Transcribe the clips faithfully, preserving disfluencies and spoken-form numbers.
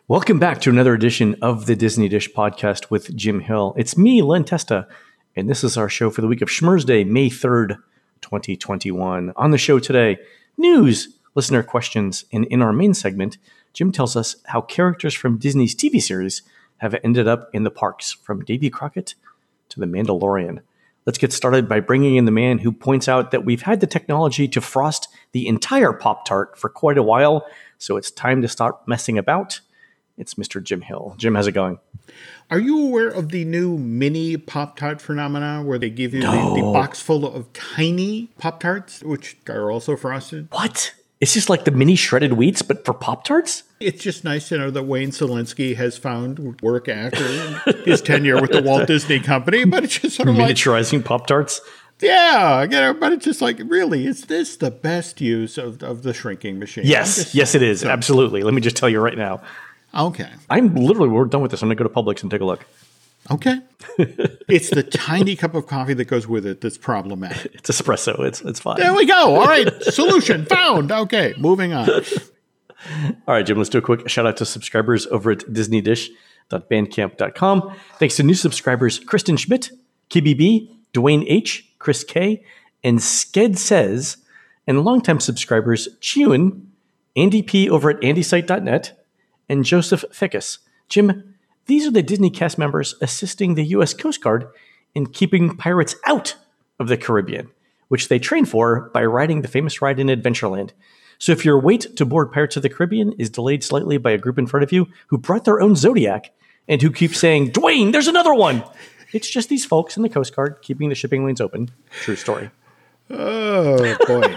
Welcome back to another edition of the Disney Dish podcast with Jim Hill. It's me, Len Testa, and this is our show for the week of Schmurz Day, May third, twenty twenty-one. On the show today, news, listener questions, and in our main segment, Jim tells us how characters from Disney's T V series have ended up in the parks, from Davy Crockett to The Mandalorian. Let's get started by bringing in the man who points out that we've had the technology to frost the entire Pop-Tart for quite a while, so it's time to start messing about. It's Mister Jim Hill. Jim, how's it going? Are you aware of the new mini Pop-Tart phenomena where they give you no. the, the box full of tiny Pop-Tarts, which are also frosted? What? It's just like the mini shredded wheats, but for Pop-Tarts? It's just nice to know that Wayne Szalinski has found work after his tenure with the Walt Disney Company, but it's just sort of miniaturizing like, Pop-Tarts? Yeah, you know, but it's just like, really, is this the best use of, of the shrinking machine? Yes, yes, it is. So. Absolutely. Let me just tell you right now. Okay. I'm literally, we're done with this. I'm going to go to Publix and take a look. Okay. It's the tiny cup of coffee that goes with it that's problematic. It's espresso. It's it's fine. There we go. All right. Solution found. Okay. Moving on. All right, Jim, let's do a quick shout out to subscribers over at disney dish dot bandcamp dot com. Thanks to new subscribers Kristen Schmidt, K B B, Dwayne H., Chris K., and Sked Says, and longtime subscribers Chiun, Andy P. over at andy site dot net, and Joseph Fickus. Jim, these are the Disney cast members assisting the U S Coast Guard in keeping pirates out of the Caribbean, which they train for by riding the famous ride in Adventureland. So if your wait to board Pirates of the Caribbean is delayed slightly by a group in front of you who brought their own Zodiac and who keep saying, Dwayne, there's another one, it's just these folks in the Coast Guard keeping the shipping lanes open. True story. Oh, boy.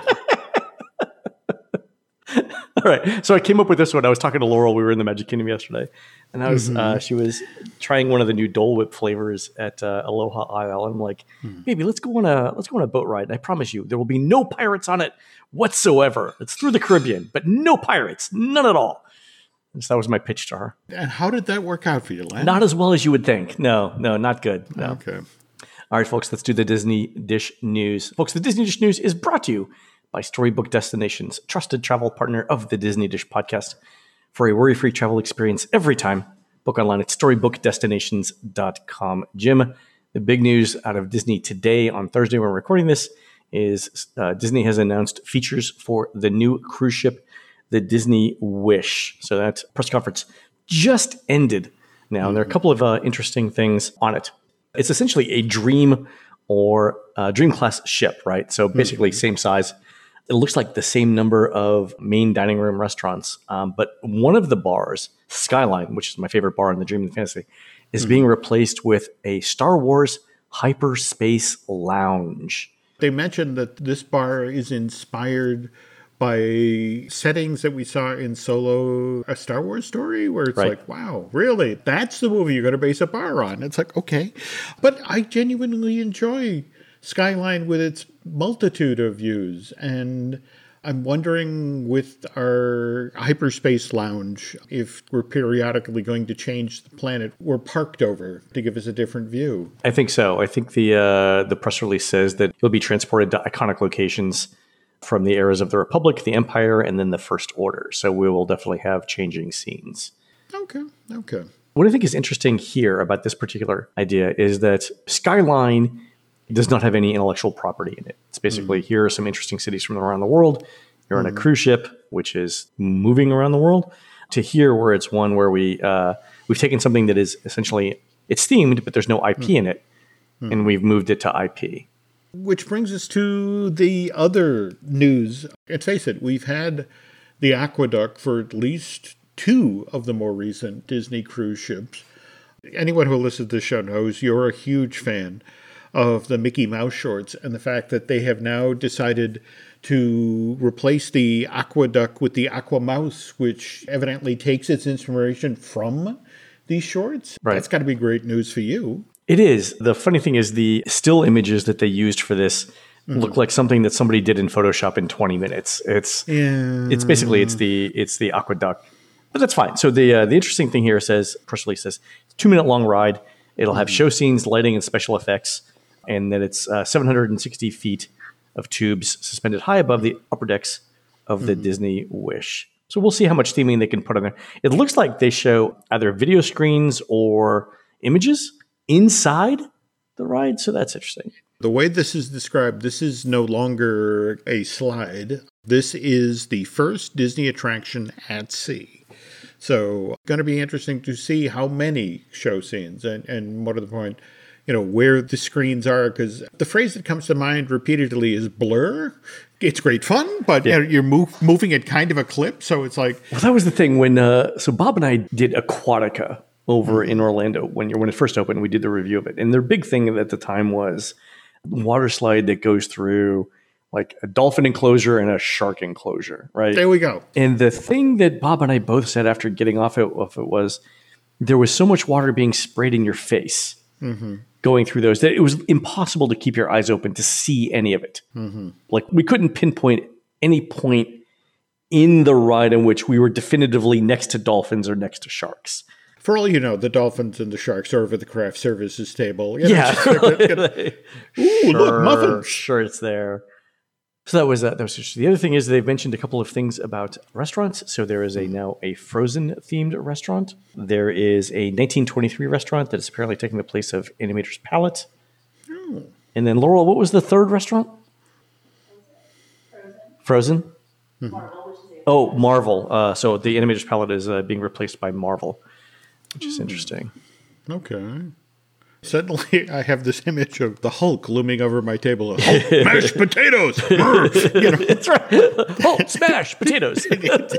All right. So I came up with this one. I was talking to Laurel. We were in the Magic Kingdom yesterday. And I was, mm-hmm. uh, she was trying one of the new Dole Whip flavors at uh, Aloha Isle. And I'm like, mm. baby, let's go on a, let's go on a boat ride. And I promise you, there will be no pirates on it whatsoever. It's through the Caribbean, but no pirates, none at all. And so that was my pitch to her. And how did that work out for you, Len? Not as well as you would think. No, no, not good. No. Okay. All right, folks, let's do the Disney Dish News. Folks, the Disney Dish News is brought to you by Storybook Destinations, trusted travel partner of the Disney Dish podcast. For a worry-free travel experience every time, book online at storybook destinations dot com. Jim, the big news out of Disney today on Thursday when we're recording this is uh, Disney has announced features for the new cruise ship, the Disney Wish. So that press conference just ended now, mm-hmm. and there are a couple of uh, interesting things on it. It's essentially a Dream or uh, Dream class ship, right? So basically mm-hmm. same size. It looks like the same number of main dining room restaurants. Um, but one of the bars, Skyline, which is my favorite bar in the Dream and Fantasy, is mm-hmm. being replaced with a Star Wars hyperspace lounge. They mentioned that this bar is inspired by settings that we saw in Solo, A Star Wars Story, where it's right. like, wow, really? That's the movie you're going to base a bar on. It's like, okay. But I genuinely enjoy Skyline with its multitude of views, and I'm wondering with our hyperspace lounge if we're periodically going to change the planet we're parked over to give us a different view. I think so. I think the uh, the press release says that you'll be transported to iconic locations from the eras of the Republic, the Empire, and then the First Order. So we will definitely have changing scenes. Okay, okay. What I think is interesting here about this particular idea is that Skyline does not have any intellectual property in it. It's basically, mm. here are some interesting cities from around the world. You're mm. on a cruise ship, which is moving around the world, to here where it's one where we, uh, we've taken something that is essentially, it's themed, but there's no I P mm. in it, mm. and we've moved it to I P. Which brings us to the other news. And face it, we've had the Aqueduct for at least two of the more recent Disney cruise ships. Anyone who listens to this show knows you're a huge fan of the Mickey Mouse shorts and the fact that they have now decided to replace the Aqueduct with the Aqua Mouse, which evidently takes its inspiration from these shorts. Right. That's got to be great news for you. It is. The funny thing is the still images that they used for this mm-hmm. look like something that somebody did in Photoshop in twenty minutes. It's yeah. it's basically it's the it's the Aqueduct. But that's fine. So the uh, the interesting thing here says, press release says, two minute long ride. It'll have show scenes, lighting, and special effects. And then it's uh, seven hundred sixty feet of tubes suspended high above the upper decks of the mm-hmm. Disney Wish. So we'll see how much theming they can put on there. It looks like they show either video screens or images inside the ride. So that's interesting. The way this is described, this is no longer a slide. This is the first Disney attraction at sea. So it's going to be interesting to see how many show scenes and, and more to the point, you know, where the screens are. Because the phrase that comes to mind repeatedly is blur. It's great fun, but yeah. you know, you're move, moving at kind of a clip. So it's like... Well, that was the thing when... Uh, so Bob and I did Aquatica over mm-hmm. in Orlando when, when it first opened. We did the review of it. And their big thing at the time was water slide that goes through like a dolphin enclosure and a shark enclosure, right? There we go. And the thing that Bob and I both said after getting off it, off it was there was so much water being sprayed in your face mm-hmm. going through those that it was impossible to keep your eyes open to see any of it. Mm-hmm. Like we couldn't pinpoint any point in the ride in which we were definitively next to dolphins or next to sharks. For all you know, the dolphins and the sharks are over the craft services table. You know, yeah. Like, get, get, ooh, sure, look, muffins. Sure, it's there. So that was uh, that was interesting. The other thing is they've mentioned a couple of things about restaurants. So there is a now a Frozen themed restaurant. There is a nineteen twenty-three restaurant that is apparently taking the place of Animator's Palette. Oh. And then Laurel, what was the third restaurant? Frozen. Frozen? Mm-hmm. Marvel. Oh, Marvel. Uh, so the Animator's Palette is uh, being replaced by Marvel, which is mm. interesting. Okay. Suddenly, I have this image of the Hulk looming over my table. Hulk, mashed potatoes. You know? That's right. Hulk, smash potatoes.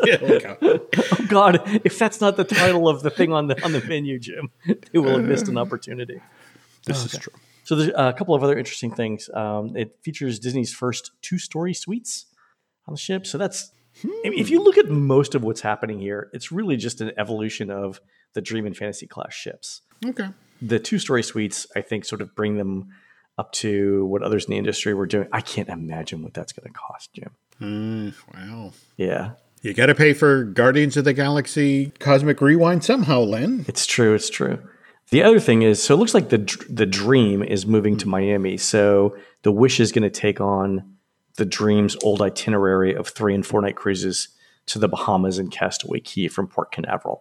Oh God! If that's not the title of the thing on the on the menu, Jim, they will have missed an opportunity. This okay. is true. So there's a couple of other interesting things. Um, it features Disney's first two-story suites on the ship. So that's hmm. I mean, if you look at most of what's happening here, it's really just an evolution of the Dream and Fantasy class ships. Okay. The two-story suites, I think, sort of bring them up to what others in the industry were doing. I can't imagine what that's going to cost, Jim. Mm, wow. Yeah. You got to pay for Guardians of the Galaxy Cosmic Rewind somehow, Len. It's true. It's true. The other thing is, so it looks like the the Dream is moving mm-hmm. to Miami. So the Wish is going to take on the Dream's old itinerary of three and four night cruises to the Bahamas and Castaway Cay from Port Canaveral.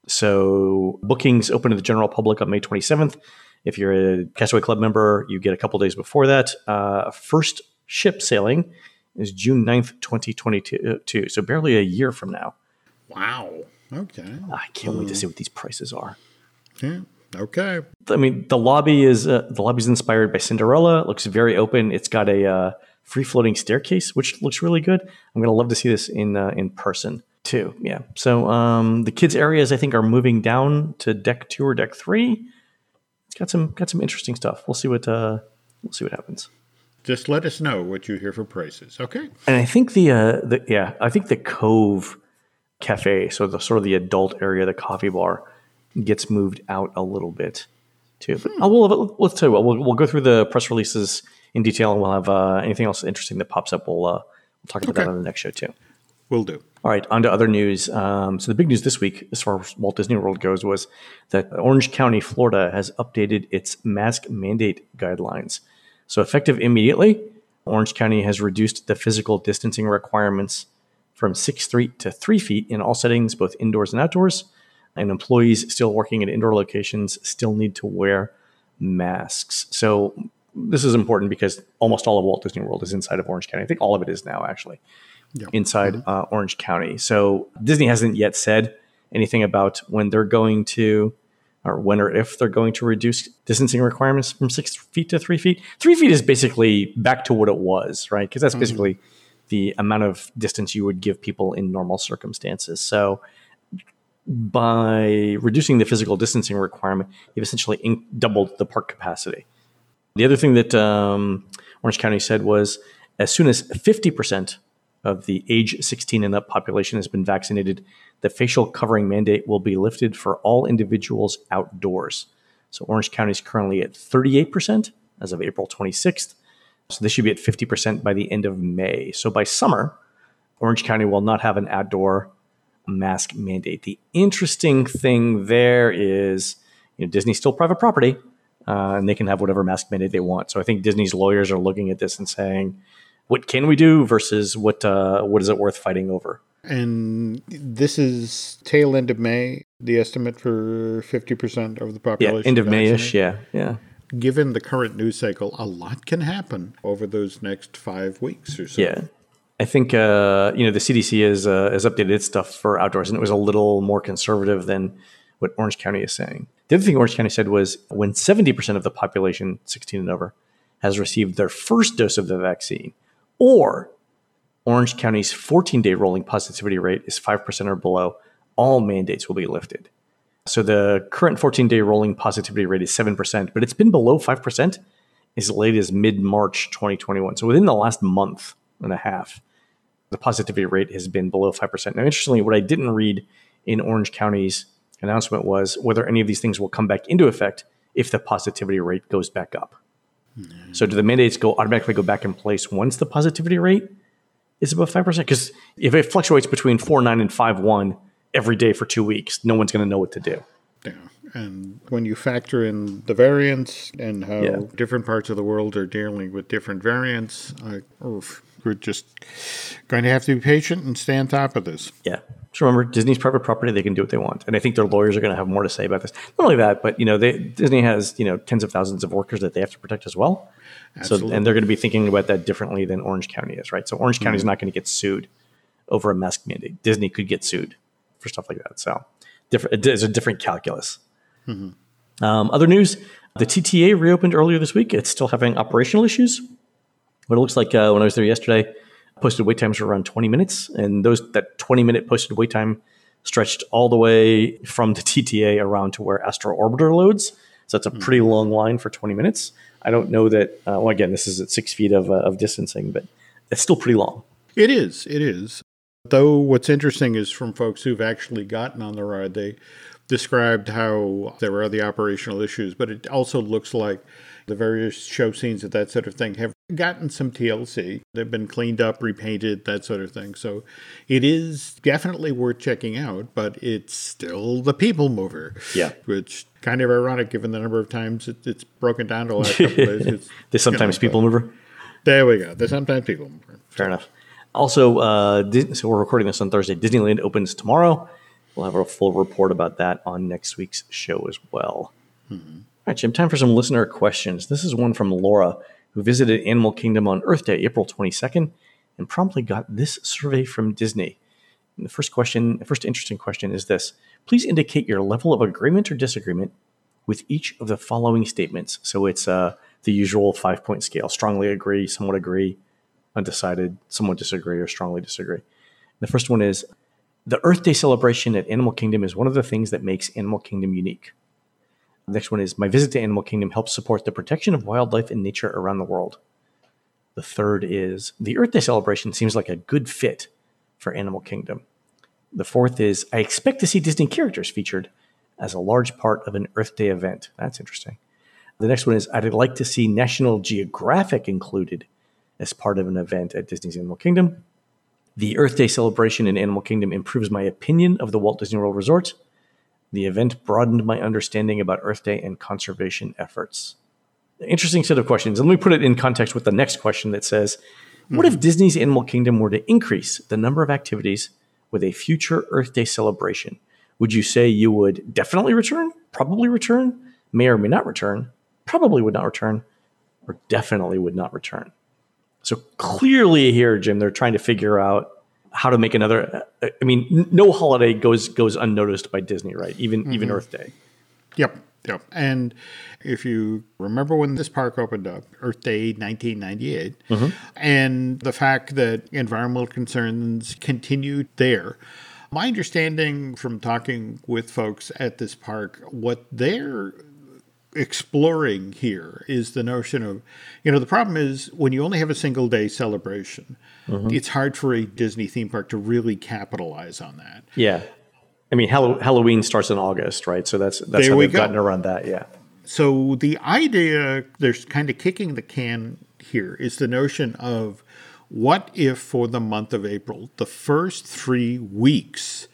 So bookings open to the general public on May twenty-seventh. If you're a Castaway Club member, you get a couple days before that. Uh, first ship sailing is June ninth, twenty twenty-two. So barely a year from now. Wow. Okay. I can't um, wait to see what these prices are. Yeah. Okay. I mean, the lobby is uh, the lobby's inspired by Cinderella. It looks very open. It's got a uh, free floating staircase, which looks really good. I'm going to love to see this in uh, in person. Two, yeah. So um, the kids' areas, I think, are moving down to deck two or deck three. It's got some got some interesting stuff. We'll see what uh, we'll see what happens. Just let us know what you hear for prices, okay? And I think the uh, the yeah, I think the Cove Cafe, so the sort of the adult area, the coffee bar, gets moved out a little bit too. But hmm. oh, we'll, let's tell you what, we'll we'll go through the press releases in detail, and we'll have uh, anything else interesting that pops up. We'll uh, we'll talk about okay. that on the next show too. Will do. All right, on to other news. Um, so the big news this week, as far as Walt Disney World goes, was that Orange County, Florida, has updated its mask mandate guidelines. So effective immediately, Orange County has reduced the physical distancing requirements from six feet to three feet in all settings, both indoors and outdoors. And employees still working at indoor locations still need to wear masks. So this is important because almost all of Walt Disney World is inside of Orange County. I think all of it is now, actually. Yep. Inside mm-hmm. uh, Orange County. So Disney hasn't yet said anything about when they're going to, or when or if they're going to reduce distancing requirements from six feet to three feet. Three feet is basically back to what it was, right? Because that's mm-hmm. basically the amount of distance you would give people in normal circumstances. So by reducing the physical distancing requirement, you've essentially in- doubled the park capacity. The other thing that um, Orange County said was as soon as fifty percent of the age sixteen and up population has been vaccinated, the facial covering mandate will be lifted for all individuals outdoors. So Orange County is currently at thirty-eight percent as of April twenty-sixth. So this should be at fifty percent by the end of May. So by summer, Orange County will not have an outdoor mask mandate. The interesting thing there is, you know, Disney's still private property, uh, and they can have whatever mask mandate they want. So I think Disney's lawyers are looking at this and saying, what can we do versus what uh, what is it worth fighting over? And this is tail end of May, the estimate for fifty percent of the population. Yeah, end of May-ish, yeah, yeah. Given the current news cycle, a lot can happen over those next five weeks or so. Yeah. I think, uh, you know, the C D C has, uh, has updated its stuff for outdoors, and it was a little more conservative than what Orange County is saying. The other thing Orange County said was when seventy percent of the population, sixteen and over, has received their first dose of the vaccine, or Orange County's fourteen-day rolling positivity rate is five percent or below, all mandates will be lifted. So the current fourteen-day rolling positivity rate is seven percent, but it's been below five percent as late as mid-March twenty twenty-one. So within the last month and a half, the positivity rate has been below five percent. Now, interestingly, what I didn't read in Orange County's announcement was whether any of these things will come back into effect if the positivity rate goes back up. Mm-hmm. So do the mandates go automatically go back in place once the positivity rate is above five percent? Because if it fluctuates between four point nine and five point one every day for two weeks, no one's going to know what to do. Yeah. And when you factor in the variants and how yeah. different parts of the world are dealing with different variants, I, oof, we're just going to have to be patient and stay on top of this. Yeah. Just remember, Disney's private property. They can do what they want. And I think their lawyers are going to have more to say about this. Not only that, but, you know, they, Disney has, you know, tens of thousands of workers that they have to protect as well. Absolutely. So, and they're going to be thinking about that differently than Orange County is, right? So Orange County is mm-hmm. not going to get sued over a mask mandate. Disney could get sued for stuff like that. So different, it's a different calculus. Mm-hmm. Um, other news, the T T A reopened earlier this week. It's still having operational issues. But it looks like uh, when I was there yesterday, posted wait times were around twenty minutes. And those that twenty-minute posted wait time stretched all the way from the T T A around to where Astro Orbiter loads. So that's a pretty mm-hmm. long line for twenty minutes. I don't know that, uh, well, again, this is at six feet of, uh, of distancing, but it's still pretty long. It is. It is. Though what's interesting is from folks who've actually gotten on the ride, they described how there were the operational issues, but it also looks like the various show scenes and that sort of thing have gotten some T L C. They've been cleaned up, repainted, that sort of thing. So it is definitely worth checking out, but it's still the people mover. Yeah. Which kind of ironic given the number of times it, it's broken down the last couple of days. It's, the sometimes you know, people mover. There we go. The sometimes people mover. Fair enough. Also, uh, Disney, so we're recording this on Thursday. Disneyland opens tomorrow. We'll have a full report about that on next week's show as well. Mm-hmm. All right, Jim, time for some listener questions. This is one from Laura, who visited Animal Kingdom on Earth Day, April twenty-second, and promptly got this survey from Disney. And the first question, the first interesting question is this. Please indicate your level of agreement or disagreement with each of the following statements. So it's uh, the usual five-point scale. Strongly agree, somewhat agree, undecided, somewhat disagree, or strongly disagree. The first one is, the Earth Day celebration at Animal Kingdom is one of the things that makes Animal Kingdom unique. The next one is, my visit to Animal Kingdom helps support the protection of wildlife and nature around the world. The third is, the Earth Day celebration seems like a good fit for Animal Kingdom. The fourth is, I expect to see Disney characters featured as a large part of an Earth Day event. That's interesting. The next one is, I'd like to see National Geographic included as part of an event at Disney's Animal Kingdom. The Earth Day celebration in Animal Kingdom improves my opinion of the Walt Disney World Resort. The event broadened my understanding about Earth Day and conservation efforts. Interesting set of questions. Let me put it in context with the next question that says, what mm-hmm. if Disney's Animal Kingdom were to increase the number of activities with a future Earth Day celebration? Would you say you would definitely return, probably return, may or may not return, probably would not return, or definitely would not return? So clearly here, Jim, they're trying to figure out how to make another. I mean, no holiday goes goes unnoticed by Disney, right? Even mm-hmm. even Earth Day. Yep, yep. And if you remember when this park opened up, Earth Day nineteen ninety-eight, mm-hmm. and the fact that environmental concerns continued there, my understanding from talking with folks at this park, what they're exploring here is the notion of, you know, the problem is when you only have a single day celebration, mm-hmm. it's hard for a Disney theme park to really capitalize on that. Yeah. I mean, Hall- Halloween starts in August, right? So that's that's there how they've go. gotten around that, yeah. So the idea, there's kind of kicking the can here, is the notion of what if for the month of April, the first three weeks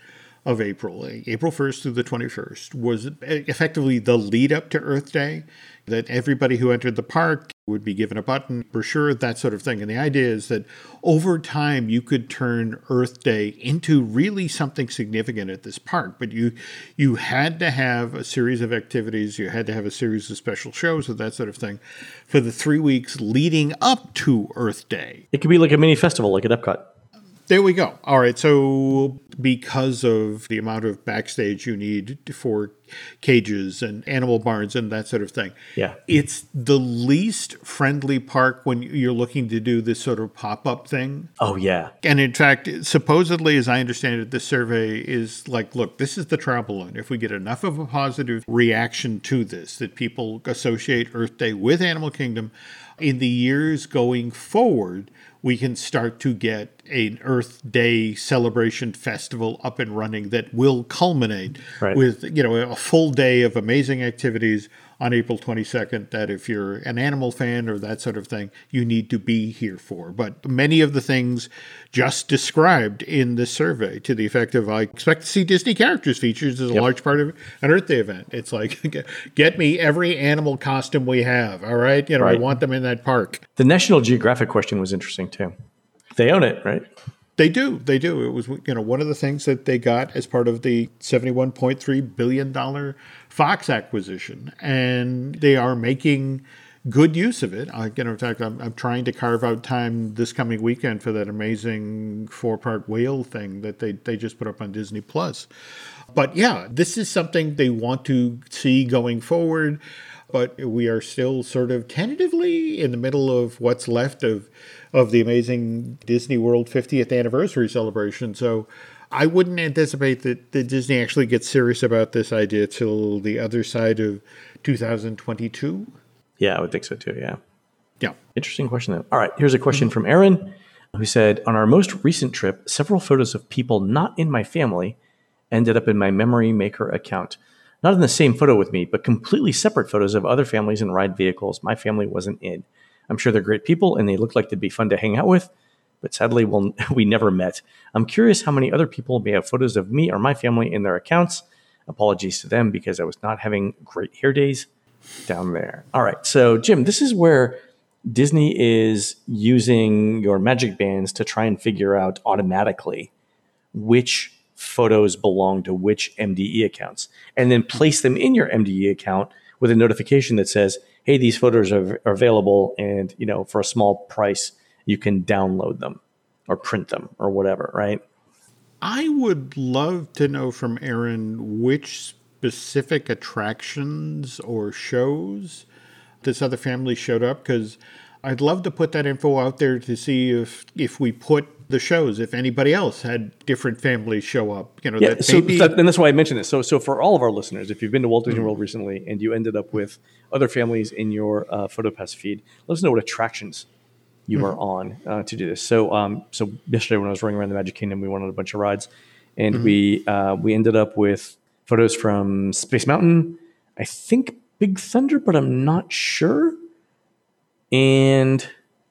of April, April first through the twenty-first, was effectively the lead up to Earth Day, that everybody who entered the park would be given a button, brochure, that sort of thing. And the idea is that over time, you could turn Earth Day into really something significant at this park. But you you had to have a series of activities. You had to have a series of special shows and that sort of thing for the three weeks leading up to Earth Day. It could be like a mini festival, like at Epcot. There we go. All right. So because of the amount of backstage you need for cages and animal barns and that sort of thing, yeah, it's the least friendly park when you're looking to do this sort of pop-up thing. Oh, yeah. And in fact, supposedly, as I understand it, this survey is like, look, this is the travel balloon. If we get enough of a positive reaction to this, that people associate Earth Day with Animal Kingdom, in the years going forward, we can start to get an Earth Day celebration festival up and running that will culminate right. with, you know, a full day of amazing activities on April twenty-second that if you're an animal fan or that sort of thing, you need to be here for. But many of the things just described in this survey, to the effect of, I expect to see Disney characters featured as a yep. large part of an Earth Day event. It's like, get me every animal costume we have, all right? You know, right. I want them in that park. The National Geographic question was interesting, too. They own it, right? They do. They do. It was, you know, one of the things that they got as part of the seventy-one point three billion dollars Fox acquisition. And they are making good use of it. I, you know, in fact, I'm, I'm trying to carve out time this coming weekend for that amazing four-part whale thing that they, they just put up on Disney Plus. But yeah, this is something they want to see going forward. But we are still sort of tentatively in the middle of what's left of of the amazing Disney World fiftieth anniversary celebration. So I wouldn't anticipate that, that Disney actually gets serious about this idea till the other side of two thousand twenty-two. Yeah, I would think so too, yeah. Yeah. Interesting question, though. All right, here's a question mm-hmm. from Aaron, who said, on our most recent trip, several photos of people not in my family ended up in my Memory Maker account. Not in the same photo with me, but completely separate photos of other families and ride vehicles my family wasn't in. I'm sure they're great people, and they look like they'd be fun to hang out with, but sadly, we'll, we never met. I'm curious how many other people may have photos of me or my family in their accounts. Apologies to them because I was not having great hair days down there. All right, so Jim, this is where Disney is using your Magic Bands to try and figure out automatically which photos belong to which M D E accounts, and then place them in your M D E account with a notification that says, hey, these photos are, are available, and, you know, for a small price, you can download them or print them or whatever, right? I would love to know from Aaron which specific attractions or shows this other family showed up, because I'd love to put that info out there to see if if we put the shows, if anybody else had different families show up. You know, yeah, that so maybe... that, and that's why I mentioned this. So, so for all of our listeners, if you've been to Walt Disney mm-hmm. World recently and you ended up with other families in your uh, PhotoPass feed, let us know what attractions you mm-hmm. are on uh, to do this. So, um, so yesterday when I was running around the Magic Kingdom, we went on a bunch of rides, and mm-hmm. we uh, we ended up with photos from Space Mountain, I think Big Thunder, but I'm not sure, and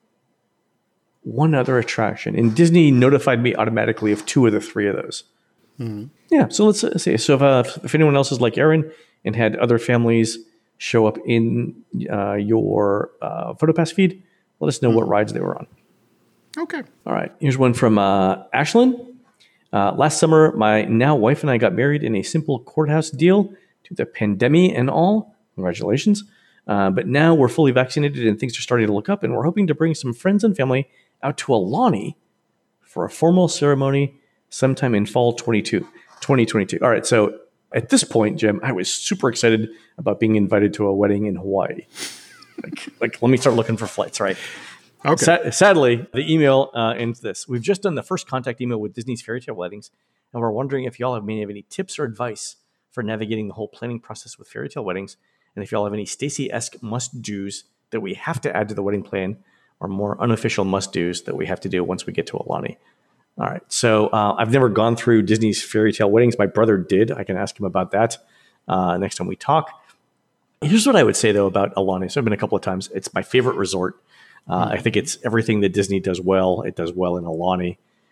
one other attraction. And Disney notified me automatically of two of the three of those. Mm-hmm. Yeah, so let's uh, see. So if, uh, if anyone else is like Aaron and had other families show up in uh, your uh, PhotoPass feed, let us know mm-hmm. what rides they were on. Okay. All right. Here's one from uh, Ashlyn. Uh, last summer, my now wife and I got married in a simple courthouse deal to the pandemic and all. Congratulations. Uh, but now we're fully vaccinated and things are starting to look up, and we're hoping to bring some friends and family out to Aulani for a formal ceremony sometime in fall twenty-two, twenty twenty-two. All right, so at this point, Jim, I was super excited about being invited to a wedding in Hawaii. like, like, let me start looking for flights, right? Okay. Sa- sadly, the email uh, ends this. We've just done the first contact email with Disney's Fairy Tale Weddings, and we're wondering if y'all have may have any tips or advice for navigating the whole planning process with Fairy Tale Weddings, and if y'all have any Stacy-esque must-dos that we have to add to the wedding plan, or more unofficial must-dos that we have to do once we get to Aulani. All right, so uh, I've never gone through Disney's Fairy Tale Weddings. My brother did. I can ask him about that uh, next time we talk. Here's what I would say, though, about Aulani. So I've been a couple of times. It's my favorite resort. Uh, I think it's everything that Disney does well. It does well in Aulani.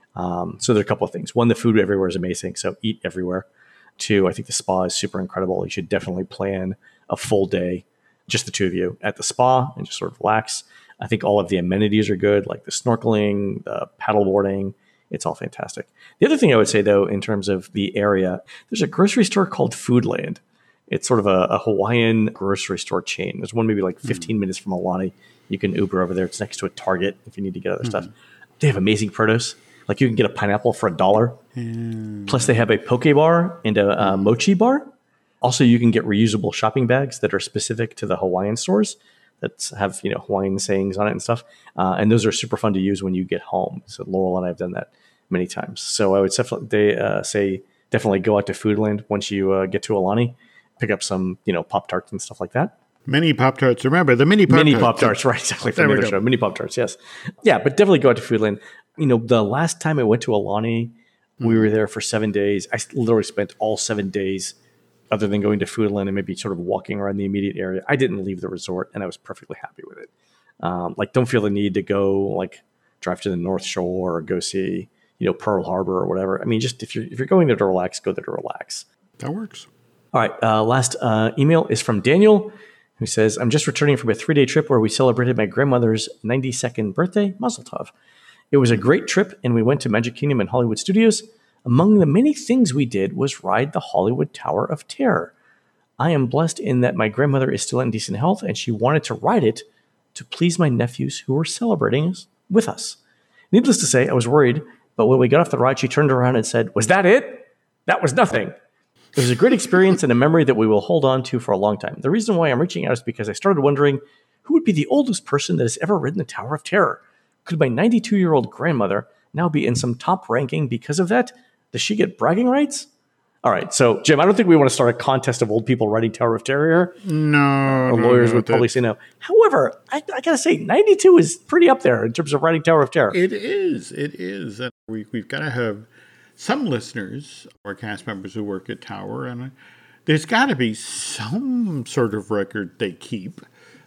Um, so there are a couple of things. One, the food everywhere is amazing, so eat everywhere. Two, I think the spa is super incredible. You should definitely plan a full day, just the two of you, at the spa and just sort of relax. I think all of the amenities are good, like the snorkeling, the paddleboarding. It's all fantastic. The other thing I would say, though, in terms of the area, there's a grocery store called Foodland. It's sort of a, a Hawaiian grocery store chain. There's one maybe like fifteen mm-hmm. minutes from Aulani. You can Uber over there. It's next to a Target if you need to get other mm-hmm. stuff. They have amazing produce. Like you can get a pineapple for a dollar. Mm. Plus they have a poke bar and a, a mochi bar. Also, you can get reusable shopping bags that are specific to the Hawaiian stores that have, you know, Hawaiian sayings on it and stuff. Uh, and those are super fun to use when you get home. So Laurel and I have done that many times. So I would definitely uh, say definitely go out to Foodland once you uh, get to Aulani. Pick up some, you know, Pop-Tarts and stuff like that. Mini Pop-Tarts. Remember, the mini Pop-Tarts. Mini Pop-Tarts, right, exactly. From the other show. Mini Pop-Tarts, yes. Yeah, but definitely go out to Foodland. You know, the last time I went to Aulani, mm-hmm. we were there for seven days. I literally spent all seven days, other than going to Foodland and maybe sort of walking around the immediate area. I didn't leave the resort, and I was perfectly happy with it. Um, like, don't feel the need to go, like, drive to the North Shore or go see, you know, Pearl Harbor or whatever. I mean, just if you're if you're going there to relax, go there to relax. That works. All right. Uh, last uh, email is from Daniel, who says, I'm just returning from a three-day trip where we celebrated my grandmother's ninety-second birthday, Mazel Tov. It was a great trip, and we went to Magic Kingdom and Hollywood Studios. Among the many things we did was ride the Hollywood Tower of Terror. I am blessed in that my grandmother is still in decent health, and she wanted to ride it to please my nephews who were celebrating with us. Needless to say, I was worried, but when we got off the ride, she turned around and said, "Was that it? That was nothing." It was a great experience and a memory that we will hold on to for a long time. The reason why I'm reaching out is because I started wondering who would be the oldest person that has ever ridden the Tower of Terror. Could my ninety-two-year-old grandmother now be in some top ranking because of that? Does she get bragging rights? All right. So, Jim, I don't think we want to start a contest of old people riding Tower of Terror. No. The lawyers no, would probably say no. However, I, I got to say, ninety-two is pretty up there in terms of riding Tower of Terror. It is. It is. And we, we've got to have some listeners or cast members who work at Tower, and there's got to be some sort of record they keep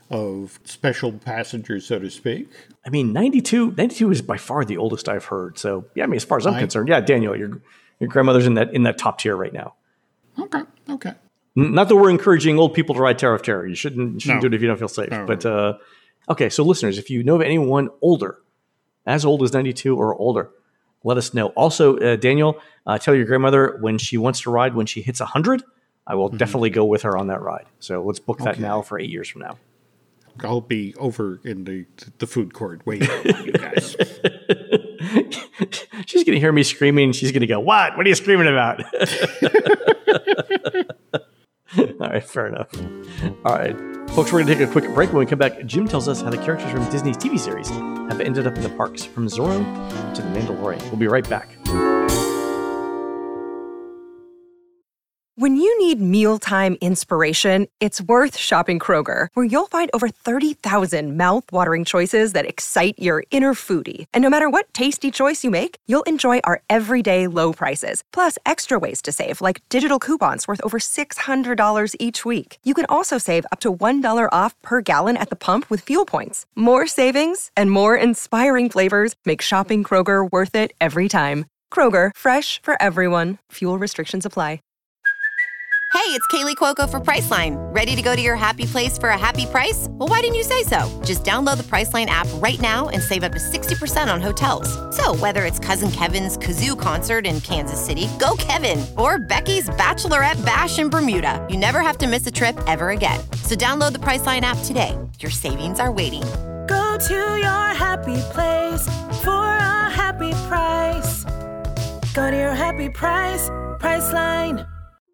of special passengers, so to speak. I mean, ninety-two, ninety-two is by far the oldest I've heard. So, yeah, I mean, as far as I'm I, concerned, yeah, Daniel, your your grandmother's in that in that top tier right now. Okay, okay. Not that we're encouraging old people to ride Tower of Terror. You shouldn't, you shouldn't no. do it if you don't feel safe. No. But, uh, okay, so listeners, if you know of anyone older, as old as ninety-two or older, let us know. Also, uh, Daniel, uh, tell your grandmother when she wants to ride, when she hits one hundred, I will mm-hmm. definitely go with her on that ride. So let's book that okay. now for eight years from now. I'll be over in the the food court waiting for you guys. She's going to hear me screaming. She's going to go, "What? What are you screaming about?" All right, fair enough. All right, folks, we're going to take a quick break. When we come back, Jim tells us how the characters from Disney's T V series have ended up in the parks, from Zorro to The Mandalorian. We'll be right back. When you need mealtime inspiration, it's worth shopping Kroger, where you'll find over thirty thousand mouth-watering choices that excite your inner foodie. And no matter what tasty choice you make, you'll enjoy our everyday low prices, plus extra ways to save, like digital coupons worth over six hundred dollars each week. You can also save up to one dollar off per gallon at the pump with fuel points. More savings and more inspiring flavors make shopping Kroger worth it every time. Kroger, fresh for everyone. Fuel restrictions apply. Hey, it's Kaylee Cuoco for Priceline. Ready to go to your happy place for a happy price? Well, why didn't you say so? Just download the Priceline app right now and save up to sixty percent on hotels. So whether it's Cousin Kevin's Kazoo Concert in Kansas City, go Kevin, or Becky's Bachelorette Bash in Bermuda, you never have to miss a trip ever again. So download the Priceline app today. Your savings are waiting. Go to your happy place for a happy price. Go to your happy price, Priceline.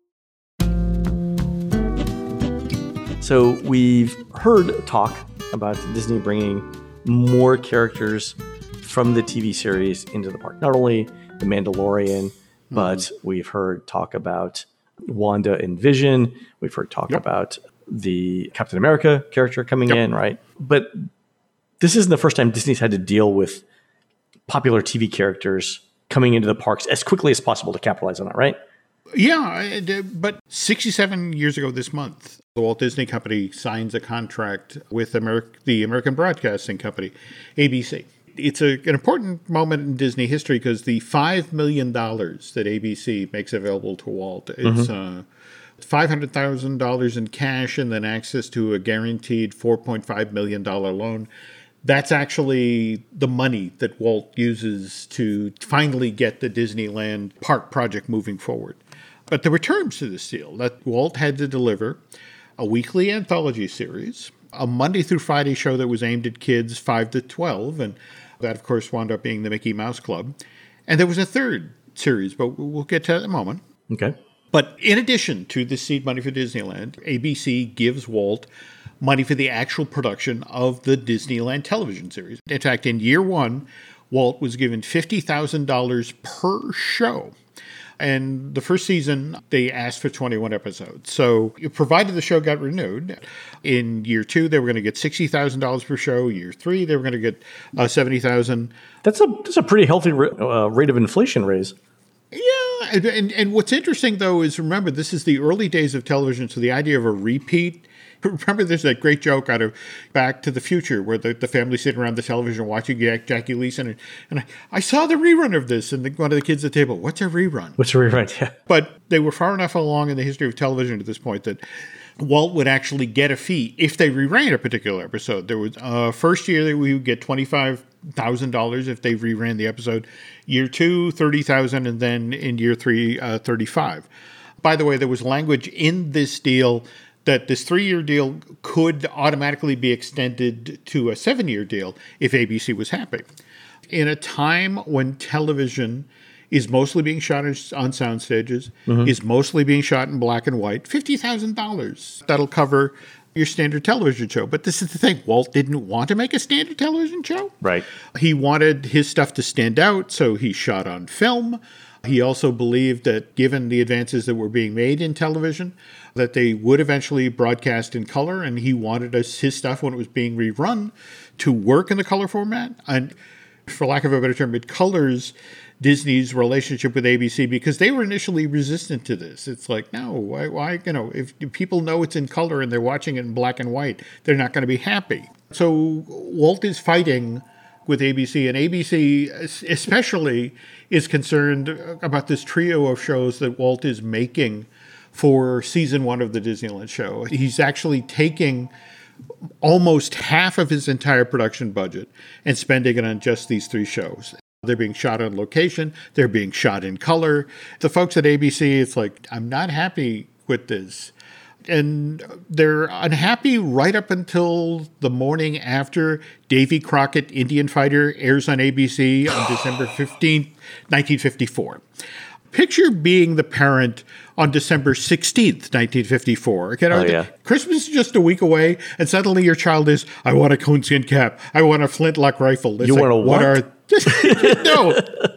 So we've heard talk about Disney bringing more characters from the T V series into the park. Not only The Mandalorian, but mm-hmm. we've heard talk about Wanda and Vision. We've heard talk yep. about the Captain America character coming yep. in, right? But this isn't the first time Disney's had to deal with popular T V characters coming into the parks as quickly as possible to capitalize on that, right? Yeah, but sixty-seven years ago this month, the Walt Disney Company signs a contract with Ameri- the American Broadcasting Company, A B C. It's a, an important moment in Disney history because the five million dollars that A B C makes available to Walt, it's mm-hmm. uh, five hundred thousand dollars in cash and then access to a guaranteed four point five million dollars loan. That's actually the money that Walt uses to finally get the Disneyland park project moving forward. But there were terms to this deal that Walt had to deliver a weekly anthology series, a Monday through Friday show that was aimed at kids five to twelve, and that, of course, wound up being the Mickey Mouse Club. And there was a third series, but we'll get to that in a moment. Okay. But in addition to the seed money for Disneyland, A B C gives Walt money for the actual production of the Disneyland television series. In fact, in year one, Walt was given fifty thousand dollars per show. And the first season, they asked for twenty-one episodes. So provided the show got renewed, in year two, they were going to get sixty thousand dollars per show. Year three, they were going to get uh, seventy thousand dollars. That's a, that's a pretty healthy uh, rate of inflation raise. Yeah. And, and, and what's interesting, though, is remember, this is the early days of television. So the idea of a repeat. Remember, there's that great joke out of Back to the Future where the, the family's sitting around the television watching Jack, Jackie Gleason. And, and I, I saw the rerun of this. And the, one of the kids at the table, what's a rerun? What's a rerun? Yeah. But they were far enough along in the history of television at this point that Walt would actually get a fee if they reran a particular episode. There was uh, first year that we would get twenty-five thousand dollars if they reran the episode. Year two, thirty thousand dollars. And then in year three, uh, thirty-five thousand dollars. By the way, there was language in this deal that this three-year deal could automatically be extended to a seven-year deal if A B C was happy. In a time when television is mostly being shot on sound stages, mm-hmm. is mostly being shot in black and white, fifty thousand dollars. That'll cover your standard television show. But this is the thing. Walt didn't want to make a standard television show. Right. He wanted his stuff to stand out, so he shot on film. He also believed that given the advances that were being made in television, that they would eventually broadcast in color, and he wanted us, his stuff, when it was being rerun, to work in the color format. And for lack of a better term, it colors Disney's relationship with A B C because they were initially resistant to this. It's like, no, why, why you know, if people know it's in color and they're watching it in black and white, they're not going to be happy. So Walt is fighting with A B C, and A B C especially is concerned about this trio of shows that Walt is making for season one of the Disneyland show. He's actually taking almost half of his entire production budget and spending it on just these three shows. They're being shot on location. They're being shot in color. The folks at A B C, it's like, I'm not happy with this. And they're unhappy right up until the morning after Davy Crockett, Indian Fighter, airs on A B C on December fifteenth, nineteen fifty-four. Picture being the parent on December sixteenth, nineteen fifty-four. You know, oh, yeah. Christmas is just a week away, and suddenly your child is, I want a coonskin cap. I want a flintlock rifle. It's you like, want a what? what are, no.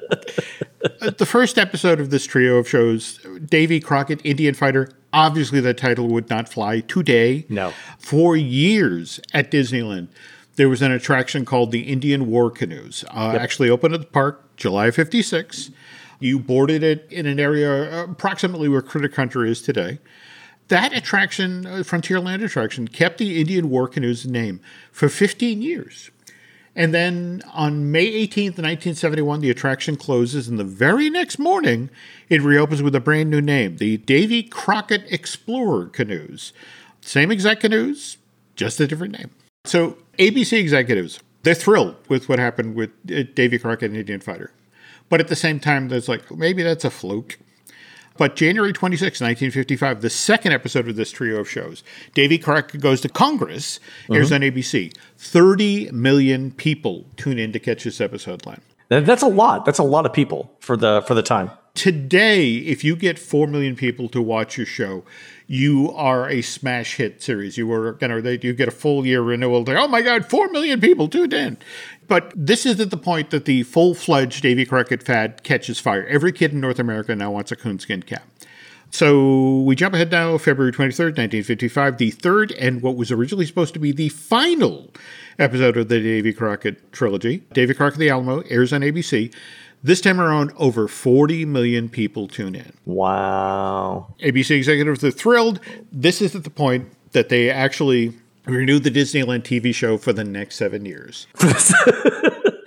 The first episode of this trio of shows, Davy Crockett, Indian Fighter, obviously the title would not fly today. No. For years at Disneyland, there was an attraction called the Indian War Canoes. Uh, yep. Actually opened at the park July of fifty-six. You boarded it in an area approximately where Critter Country is today. That attraction, uh, Frontierland attraction, kept the Indian War Canoes name for fifteen years. And then on May eighteenth, nineteen seventy-one, the attraction closes, and the very next morning, it reopens with a brand new name, the Davy Crockett Explorer Canoes. Same exact canoes, just a different name. So A B C executives, they're thrilled with what happened with uh, Davy Crockett and Indian Fighter. But at the same time, there's like, maybe that's a fluke. But January twenty-sixth, nineteen fifty-five, the second episode of this trio of shows, Davy Crockett Goes to Congress, airs mm-hmm. on A B C. thirty million people tune in to catch this episode line. That's a lot. That's a lot of people for the for the time. Today, if you get four million people to watch your show, you are a smash hit series. You were, you know, you get a full year renewal. They, oh my God, four million people tuned in. But this is at the point that the full-fledged Davy Crockett fad catches fire. Every kid in North America now wants a coonskin cap. So we jump ahead now, February twenty-third, nineteen fifty-five, the third and what was originally supposed to be the final episode of the Davy Crockett trilogy. Davy Crockett the Alamo airs on A B C. This time around, over forty million people tune in. Wow. A B C executives are thrilled. This is at the point that they actually renewed the Disneyland T V show for the next seven years.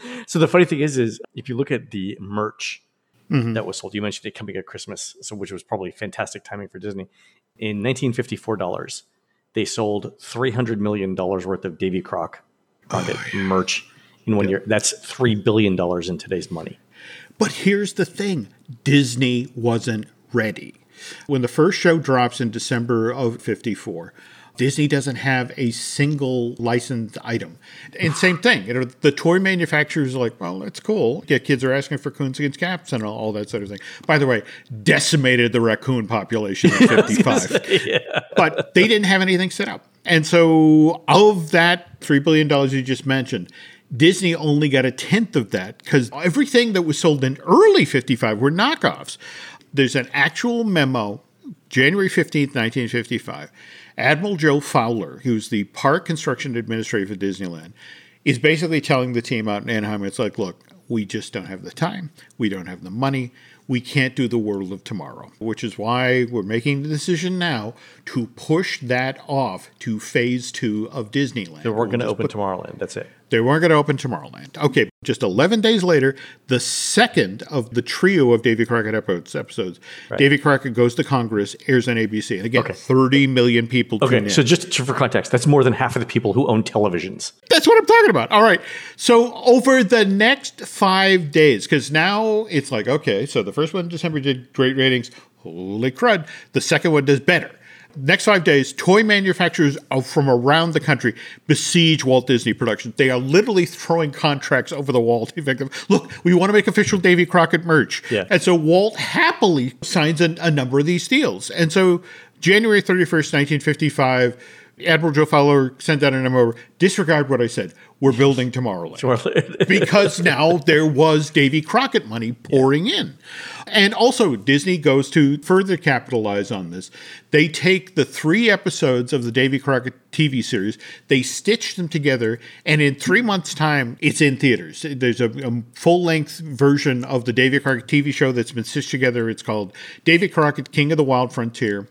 So the funny thing is, is if you look at the merch mm-hmm. that was sold, you mentioned it coming at Christmas, so which was probably fantastic timing for Disney. In nineteen fifty-four dollars, they sold three hundred million dollars worth of Davy Croc Crockett oh, yeah. merch in one yeah. year. That's three billion dollars in today's money. But here's the thing. Disney wasn't ready. When the first show drops in December of fifty-four, Disney doesn't have a single licensed item. And same thing, you know, the toy manufacturers are like, well, that's cool. Yeah, kids are asking for Coons Against Caps and all, all that sort of thing. By the way, decimated the raccoon population in fifty-five. Say, yeah. But they didn't have anything set up. And so of that three billion dollars you just mentioned, Disney only got a tenth of that because everything that was sold in early fifty-five were knockoffs. There's an actual memo, January fifteenth, nineteen fifty-five. Admiral Joe Fowler, who's the park construction administrator for Disneyland, is basically telling the team out in Anaheim, it's like, look, we just don't have the time. We don't have the money. We can't do the World of Tomorrow, which is why we're making the decision now to push that off to phase two of Disneyland. They weren't going to open put, Tomorrowland. That's it. They weren't going to open Tomorrowland. Okay, just eleven days later, the second of the trio of Davy Crockett episodes, right. Davy Crockett Goes to Congress, airs on A B C. And again, okay. thirty million people tune okay, in. So just for context, that's more than half of the people who own televisions. That's what I'm talking about. All right. So over the next five days, because now it's like, okay, so the first one in December did great ratings. Holy crud. The second one does better. Next five days, toy manufacturers from around the country besiege Walt Disney Productions. They are literally throwing contracts over the wall to make them, look, we want to make official Davy Crockett merch. Yeah. And so Walt happily signs a, a number of these deals. And so January thirty-first, nineteen fifty-five, Admiral Joe Fowler sent out a memo, disregard what I said. We're building Tomorrowland. Tomorrowland. Because now there was Davy Crockett money pouring yeah. in. And also, Disney goes to further capitalize on this. They take the three episodes of the Davy Crockett T V series, they stitch them together, and in three months' time, it's in theaters. There's a, a full-length version of the Davy Crockett T V show that's been stitched together. It's called Davy Crockett, King of the Wild Frontier.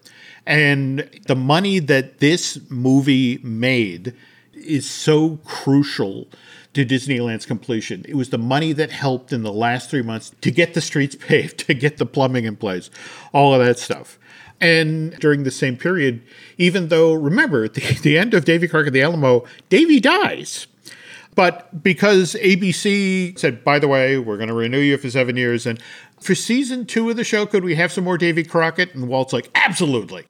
And the money that this movie made is so crucial to Disneyland's completion. It was the money that helped in the last three months to get the streets paved, to get the plumbing in place, all of that stuff. And during the same period, even though, remember, at the, the end of Davy Crockett the Alamo, Davy dies. But because A B C said, by the way, we're going to renew you for seven years, and for season two of the show, could we have some more Davy Crockett? And Walt's like, absolutely.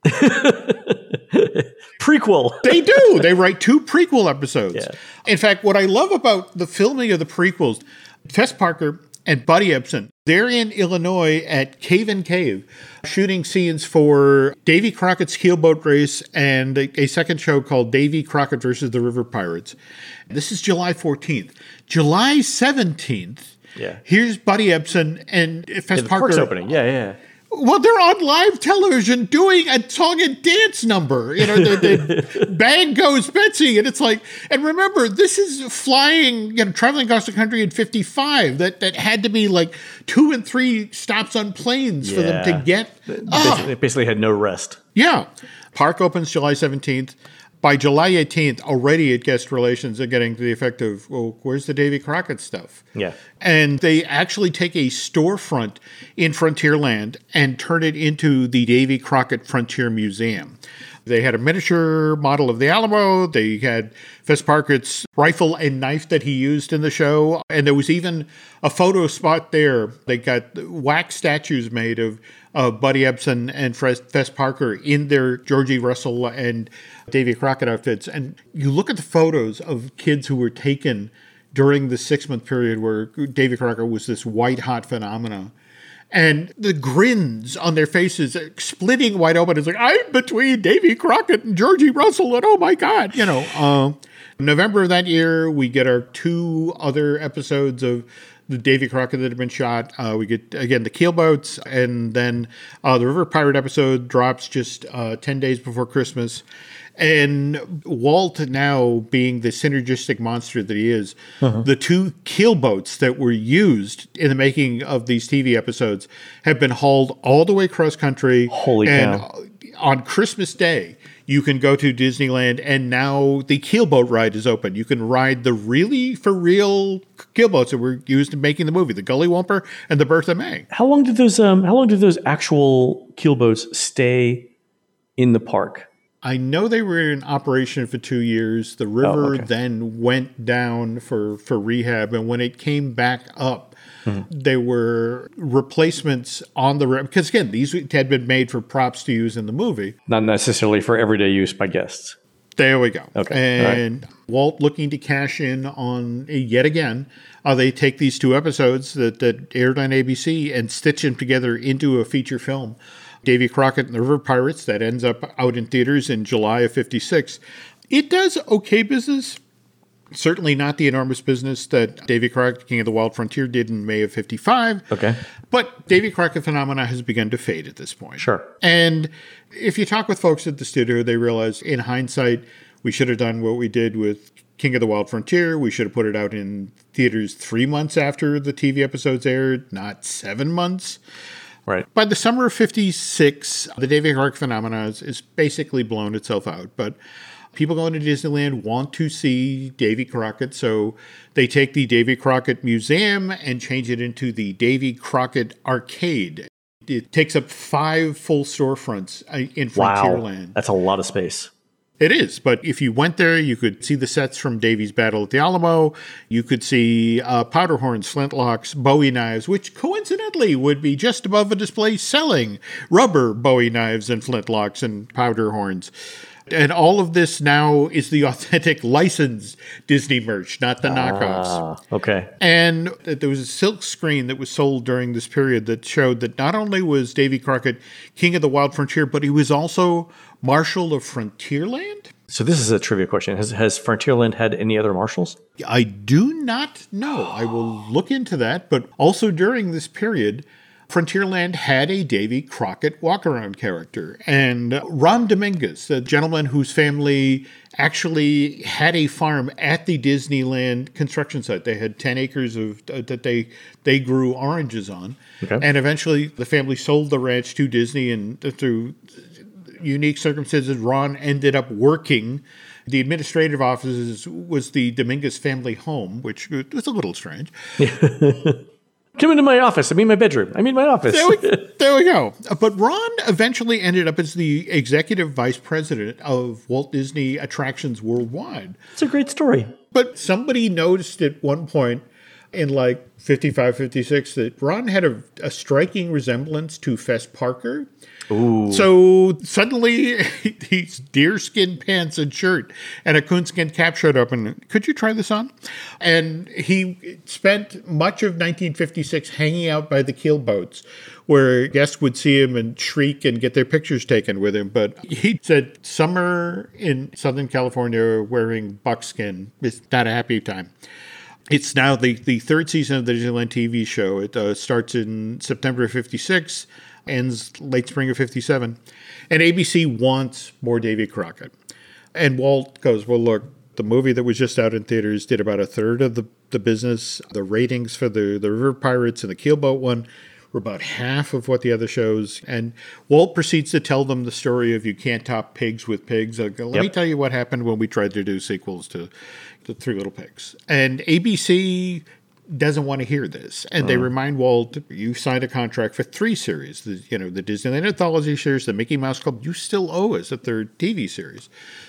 Prequel. They do. They write two prequel episodes. Yeah. In fact, what I love about the filming of the prequels, Fess Parker and Buddy Ebsen, they're in Illinois at Cave and Cave, shooting scenes for Davy Crockett's Keelboat Race and a, a second show called Davy Crockett versus the River Pirates. This is July fourteenth. July seventeenth, yeah. here's Buddy Ebsen and Fess yeah, the Parker. park's opening. Yeah, yeah. Well, they're on live television doing a song and dance number. You know, the, the Bang Goes Betsy. And it's like, and remember, this is flying, you know, traveling across the country in fifty-five. That that had to be like two and three stops on planes yeah. for them to get. Basically, oh. It basically had no rest. Yeah. Park opens July seventeenth. By July eighteenth, already at Guest Relations are getting to the effect of, well, where's the Davy Crockett stuff? Yeah. And they actually take a storefront in Frontierland and turn it into the Davy Crockett Frontier Museum. They had a miniature model of the Alamo. They had Fess Parker's rifle and knife that he used in the show. And there was even a photo spot there. They got wax statues made of uh, Buddy Ebsen and Fess Parker in their Georgie Russell and Davy Crockett outfits. And you look at the photos of kids who were taken during the six-month period where Davy Crockett was this white-hot phenomenon. And the grins on their faces splitting wide open. It's like, I'm between Davy Crockett and Georgie Russell, and oh my God. You know, uh, November of that year, we get our two other episodes of the Davy Crockett that have been shot. Uh, we get, again, the Keelboats, and then uh, the River Pirate episode drops just uh, ten days before Christmas. And Walt, now being the synergistic monster that he is, uh-huh. the two keelboats that were used in the making of these T V episodes have been hauled all the way across country. Holy and, cow. on Christmas Day, you can go to Disneyland, and now the keelboat ride is open. You can ride the really, for real keelboats that were used in making the movie, the Gully Whomper and the Bertha May. How long did those um how long did those actual keelboats stay in the park? I know they were in operation for two years. The river oh, okay. then went down for, for rehab, and when it came back up, mm-hmm. there were replacements on the river. Because again, these had been made for props to use in the movie. Not necessarily for everyday use by guests. There we go. Okay. And right. Walt looking to cash in on, yet again, uh, they take these two episodes that, that aired on A B C and stitch them together into a feature film. Davy Crockett and the River Pirates, that ends up out in theaters in July of fifty-six. It does okay business. Certainly not the enormous business that Davy Crockett, King of the Wild Frontier, did in May of fifty-five. Okay. But Davy Crockett phenomena has begun to fade at this point. Sure. And if you talk with folks at the studio, they realize in hindsight, we should have done what we did with King of the Wild Frontier. We should have put it out in theaters three months after the T V episodes aired, not seven months. Right. By the summer of fifty-six, the Davy Crockett phenomenon is, is basically blown itself out. But people going to Disneyland want to see Davy Crockett, so they take the Davy Crockett Museum and change it into the Davy Crockett Arcade. It takes up five full storefronts in Frontierland. Wow, that's a lot of space. It is, but if you went there, you could see the sets from Davy's Battle at the Alamo. You could see uh, powder horns, flintlocks, Bowie knives, which coincidentally would be just above a display selling rubber Bowie knives and flintlocks and powder horns. And all of this now is the authentic licensed Disney merch, not the knockoffs. Ah, okay. And there was a silk screen that was sold during this period that showed that not only was Davy Crockett King of the Wild Frontier, but he was also Marshal of Frontierland. So this is a trivia question. Has, has Frontierland had any other marshals? I do not know. I will look into that. But also during this period, Frontierland had a Davy Crockett walk-around character. And Ron Dominguez, a gentleman whose family actually had a farm at the Disneyland construction site. They had ten acres of uh, that they they grew oranges on. Okay. And eventually the family sold the ranch to Disney, and through unique circumstances, Ron ended up working. The administrative offices was the Dominguez family home, which was a little strange. Come into my office. I mean my bedroom. I mean my office. There we, there we go. But Ron eventually ended up as the executive vice president of Walt Disney Attractions Worldwide. It's a great story. But somebody noticed at one point in like fifty-five, fifty-six that Ron had a, a striking resemblance to Fess Parker. Ooh. So suddenly these deerskin pants and shirt and a coonskin cap showed up, and could you try this on? And he spent much of nineteen fifty-six hanging out by the keelboats where guests would see him and shriek and get their pictures taken with him. But he said summer in Southern California wearing buckskin is not a happy time. It's now the, the third season of the Disneyland T V show. It uh, starts in September of fifty-six, ends late spring of fifty-seven. And A B C wants more Davy Crockett. And Walt goes, well, look, the movie that was just out in theaters did about a third of the, the business. The ratings for the, the River Pirates and the Keelboat one were about half of what the other shows. And Walt proceeds to tell them the story of you can't top pigs with pigs. Let yep. me tell you what happened when we tried to do sequels to The Three Little Pigs. And A B C doesn't want to hear this. And mm. they remind Walt, you signed a contract for three series. The, you know, the Disneyland Anthology series, the Mickey Mouse Club, you still owe us a third T V series.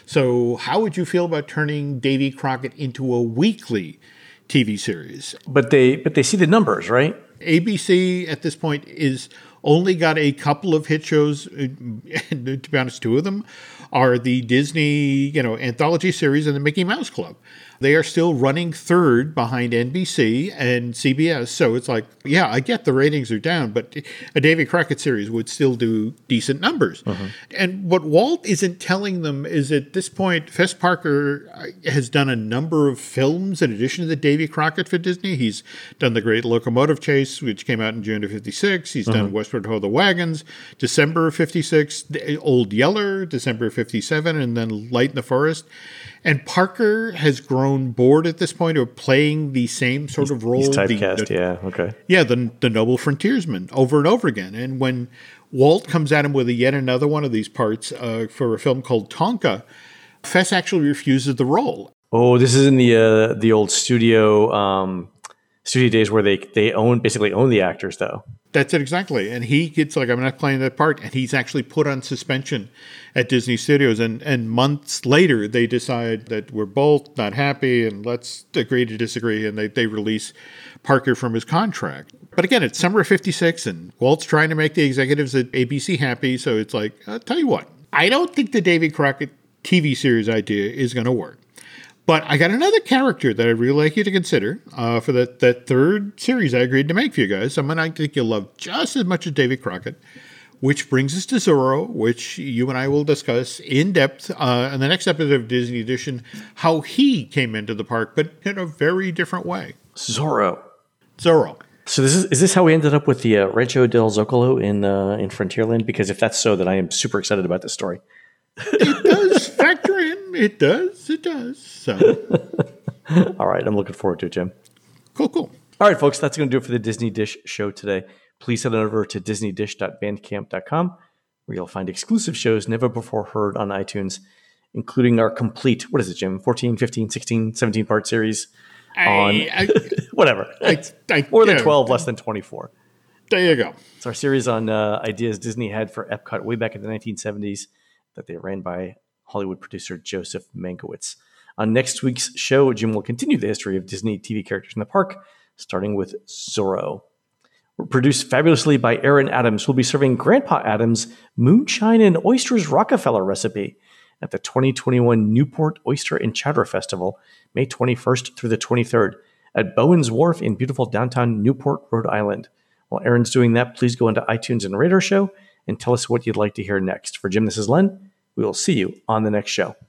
So how would you feel about turning Davy Crockett into a weekly T V series? But they but they see the numbers, right? A B C at this point is only got a couple of hit shows. And to be honest, two of them are the Disney, you know, anthology series and the Mickey Mouse Club. They are still running third behind N B C and C B S. So it's like, yeah, I get the ratings are down, but a Davy Crockett series would still do decent numbers. Uh-huh. And what Walt isn't telling them is at this point, Fess Parker has done a number of films in addition to the Davy Crockett for Disney. He's done The Great Locomotive Chase, which came out in June of fifty-six. He's uh-huh. done Westward Ho! The Wagons, December of fifty-six, Old Yeller, December of fifty-seven, and then Light in the Forest. And Parker has grown bored at this point of playing the same sort he's, of role. He's typecast, the, the, yeah, okay. Yeah, the, the noble frontiersman over and over again. And when Walt comes at him with a yet another one of these parts uh, for a film called Tonka. Fess actually refuses the role. Oh, this is in the uh, the old studio um, studio days where they they own basically own the actors, though. That's it exactly. And he gets like, I'm not playing that part, and he's actually put on suspension at Disney Studios. And and months later, they decide that we're both not happy, and let's agree to disagree. And they they release Parker from his contract. But again, it's summer of fifty-six, and Walt's trying to make the executives at A B C happy. So it's like, I'll tell you what, I don't think the Davy Crockett T V series idea is going to work. But I got another character that I'd really like you to consider uh, for that, that third series I agreed to make for you guys. Someone I think you'll love just as much as Davy Crockett, which brings us to Zorro, which you and I will discuss in depth uh, in the next episode of Disney Edition, how he came into the park, but in a very different way. Zorro. Zorro. So this is is this how we ended up with the uh, Rancho del Zocalo in uh, in Frontierland? Because if that's so, then I am super excited about this story. It does factor in. It does. It does. So, all right. I'm looking forward to it, Jim. Cool, cool. All right, folks. That's going to do it for the Disney Dish show today. Please head on over to disney dish dot bandcamp dot com, where you'll find exclusive shows never before heard on iTunes, including our complete, what is it, Jim? fourteen, fifteen, sixteen, seventeen part series on I, I, whatever. I, I, More than yeah. twelve, less than twenty-four. There you go. It's our series on uh, ideas Disney had for Epcot way back in the nineteen seventies that they ran by Hollywood producer Joseph Mankiewicz. On next week's show, Jim will continue the history of Disney T V characters in the park, starting with Zorro. We're produced fabulously by Aaron Adams, who will be serving Grandpa Adams' Moonshine and Oysters Rockefeller recipe at the twenty twenty-one Newport Oyster and Chowder Festival, May twenty-first through the twenty-third, at Bowen's Wharf in beautiful downtown Newport, Rhode Island. While Aaron's doing that, please go into iTunes and rate our show and tell us what you'd like to hear next. For Jim, this is Len. We will see you on the next show.